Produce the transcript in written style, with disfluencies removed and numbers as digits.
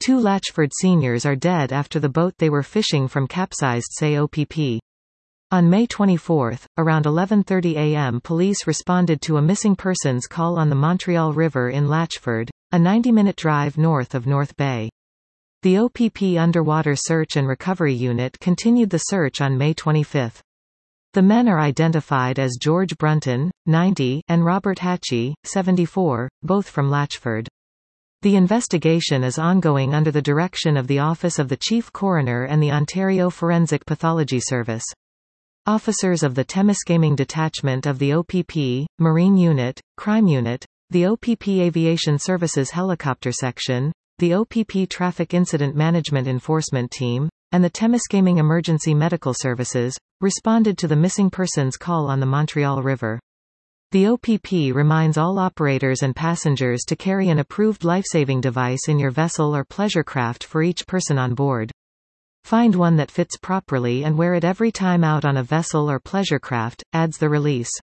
2 Latchford seniors are dead after the boat they were fishing from capsized, say OPP. On May 24, around 11:30 a.m. police responded to a missing persons call on the Montreal River in Latchford, a 90-minute drive north of North Bay. The OPP Underwater Search and Recovery Unit continued the search on May 25. The men are identified as George Brunton, 90, and Robert Hatchie, 74, both from Latchford. The investigation is ongoing under the direction of the Office of the Chief Coroner and the Ontario Forensic Pathology Service. Officers of the Temiskaming Detachment of the OPP, Marine Unit, Crime Unit, the OPP Aviation Services Helicopter Section, the OPP Traffic Incident Management Enforcement Team, and the Temiskaming Emergency Medical Services, responded to the missing persons call on the Montreal River. The OPP reminds all operators and passengers to carry an approved lifesaving device in your vessel or pleasure craft for each person on board. Find one that fits properly and wear it every time out on a vessel or pleasure craft, adds the release.